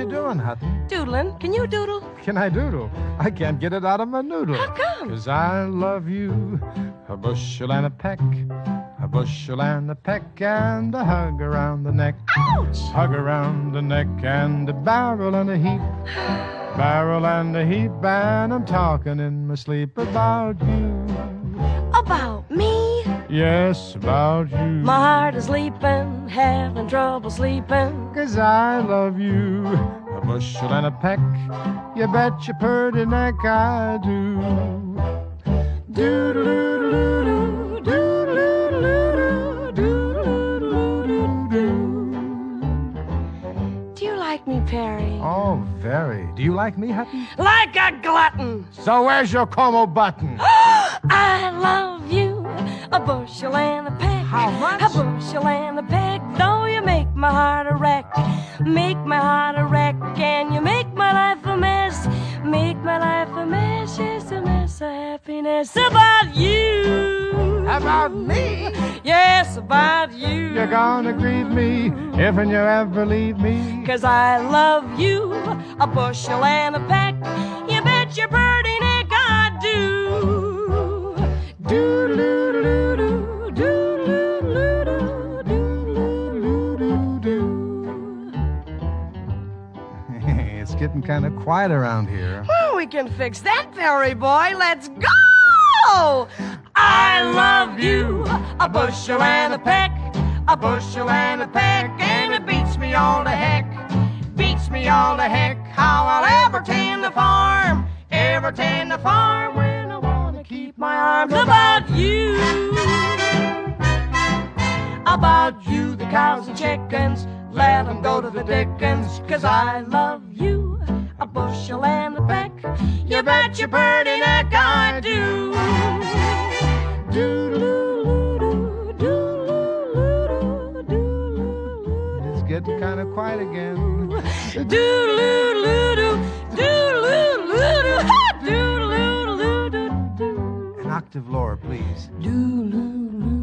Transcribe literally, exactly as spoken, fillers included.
you doing, Hutton? Doodling. Can you doodle? Can I doodle? I can't get it out of my noodle. How come? 'Cause I love you, a bushel and a peck, a bushel and a peck, and a hug around the neck. Ouch! Hug around the neck, and a barrel and a heap, barrel and a heap, and I'm talking in my sleep about you. About me? Yes, about you. My heart is leaping, having trouble sleeping. 'Cause I love you, a bushel and a peck, you bet your purty neck I do. Do-do-do-do-do, do-do-do-do-do, do-do-do-do-do. Do you like me, Perry? Oh, very. Do you like me, Hutton? Like a glutton. So where's your Como button? I love you, a bushel and a peck. How much? A bushel and a peck. Though you make my heart a wreck, make my heart a wreck, and you make my life a mess, make my life a mess, yes, a mess of happiness. About you. About me? Yes, about you. You're gonna grieve me if and you ever leave me. 'Cause I love you, a bushel and a peck. You bet your birdie neck I do. Do-do-do-do-do, do-do-do-do, do-do-do-do-do. It's getting kind of quiet around here. Well, we can fix that, Perry boy. Let's go! I love you, a bushel and a peck, a bushel and a peck, and it beats me all to heck, beats me all to heck, how I'll ever tend the farm, ever tend the farm when I want to keep my arms about you. About you, the cows and chickens, let them go to the dickens, 'cause I love you, a bushel and a peck, you bet your birdie neck I do. Do-do-do-do, do-do-do-do, do-do-do-do. It's getting kind of quiet again. Do-do-do-do, do-do-do-do, do-do-do-do-do. An octave lower, please. Do-do-do.